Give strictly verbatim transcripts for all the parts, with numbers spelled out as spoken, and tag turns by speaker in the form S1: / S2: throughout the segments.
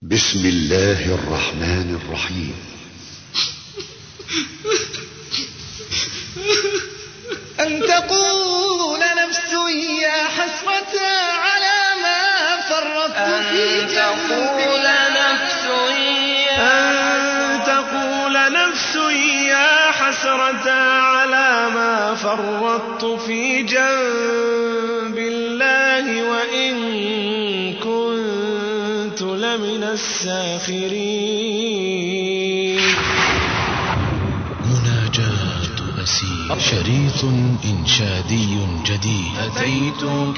S1: بسم الله الرحمن الرحيم.
S2: أن تقول نفس يا حسرة على ما فرطت في جنب
S3: أن تقول نفس يا حسرة على ما فرطت في جنب الله وإن كنت لمن الساخرين.
S4: مناجاة أسير، شريط إنشادي جديد.
S3: أتيتك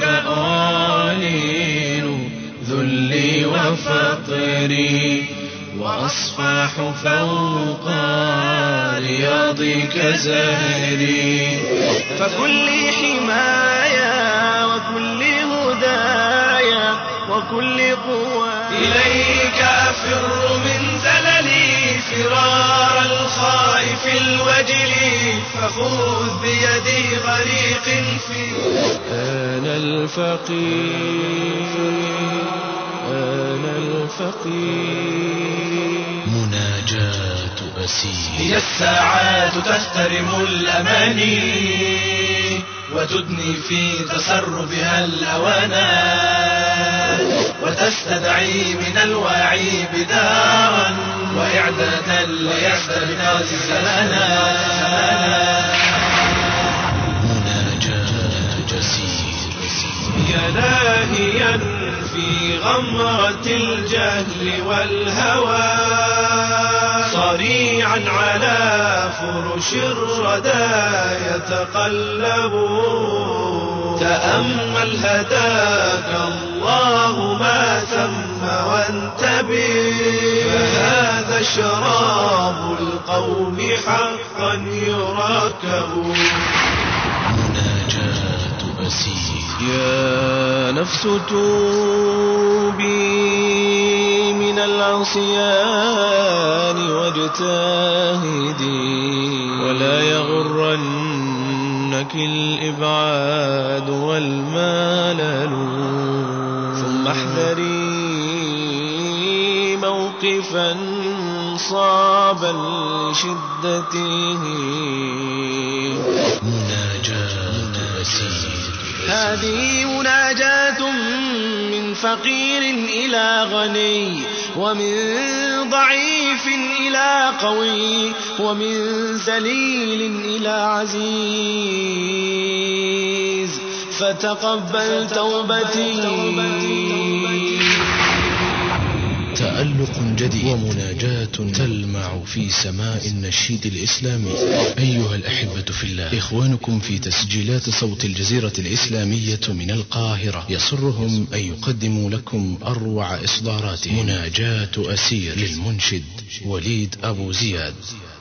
S3: أعلن ذلي وفقري وأصفح فوق رياضك زهري، فكل حمايا وكل هدايا وكل قوة إليك أفر من زللي فرار الخائف الوجل، فخذ بيدي غريق في أنا الفقير أنا الفقير.
S4: مناجاة أسير.
S3: هي الساعات تحترم الأماني وتدني في تسربها الأوانا، وتستدعي من الواعي بدارا وإعدادا ليستبقى الزمانا.
S4: مناجاة أسير.
S3: يا لاهيا في غمرة الجهل والهوى، صريعا على فرش الردى يتقلب، تأمل هداك الله ما ثم وانتبه، فهذا شراب القوم حقا يركب.
S4: مناجاة أسير.
S3: يا نفس توبي من العصيان واجتهدي، ولا يغرنك الإبعاد والملل، ثم احذري موقفا صعبا لشدته.
S4: مناجاة أسير.
S3: هذه مناجاة من فقير إلى غني، ومن ضعيف إلى قوي، ومن ذليل إلى عزيز، فتقبل توبتي.
S4: تألق جديد ومناجاة تلمع في سماء النشيد الإسلامي. أيها الأحبة في الله، إخوانكم في تسجيلات صوت الجزيرة الإسلامية من القاهرة يسرهم أن يقدموا لكم أروع إصدارات مناجاة أسير للمنشد وليد أبو زياد.